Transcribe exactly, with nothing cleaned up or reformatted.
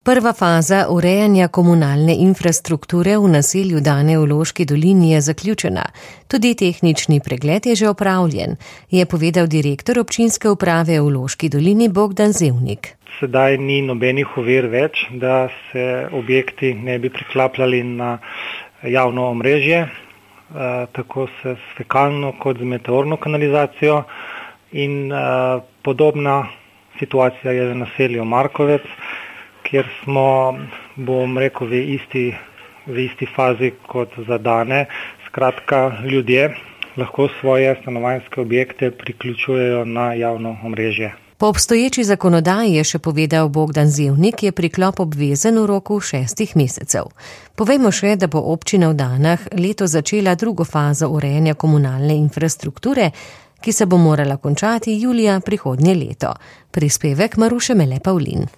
Prva faza urejanja komunalne infrastrukture v naselju Dane v Loški dolini je zaključena. Tudi tehnični pregled je že opravljen, je povedal direktor občinske uprave v Loški dolini Bogdan Zevnik. Sedaj ni nobenih ovir več, da se objekti ne bi priklapljali na javno omrežje, tako se s fekalno kot z meteorno kanalizacijo, in podobna situacija je v naselju Markovec, kjer smo, bom rekel, v isti, v isti fazi kot za Dane. Skratka, ljudje lahko svoje stanovanjske objekte priključujejo na javno omrežje. Po obstoječi zakonodaji, je še povedal Bogdan Zevnik, je priklop obvezen v roku šestih mesecev. Povejmo še, da bo občina v Danah leto začela drugo fazo urejanja komunalne infrastrukture, ki se bo morala končati julija prihodnje leto. Prispevek Maruše Mele Pavlin.